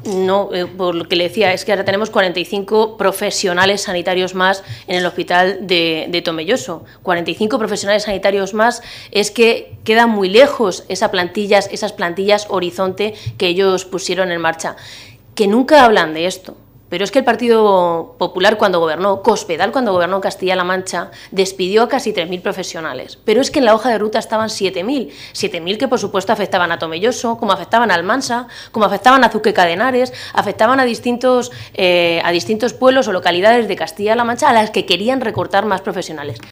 No, por lo que le decía, es que ahora tenemos 45 profesionales sanitarios más en el hospital de Tomelloso. 45 profesionales sanitarios más, es que quedan muy lejos esas plantillas horizonte que ellos pusieron en marcha. Que nunca hablan de esto. Pero es que el Partido Popular, cuando gobernó, Cospedal, cuando gobernó Castilla-La Mancha, despidió a casi 3.000 profesionales. Pero es que en la hoja de ruta estaban 7.000. 7.000 que, por supuesto, afectaban a Tomelloso, como afectaban a Almansa, como afectaban a Azuqueca de Henares, afectaban a distintos pueblos o localidades de Castilla-La Mancha a las que querían recortar más profesionales.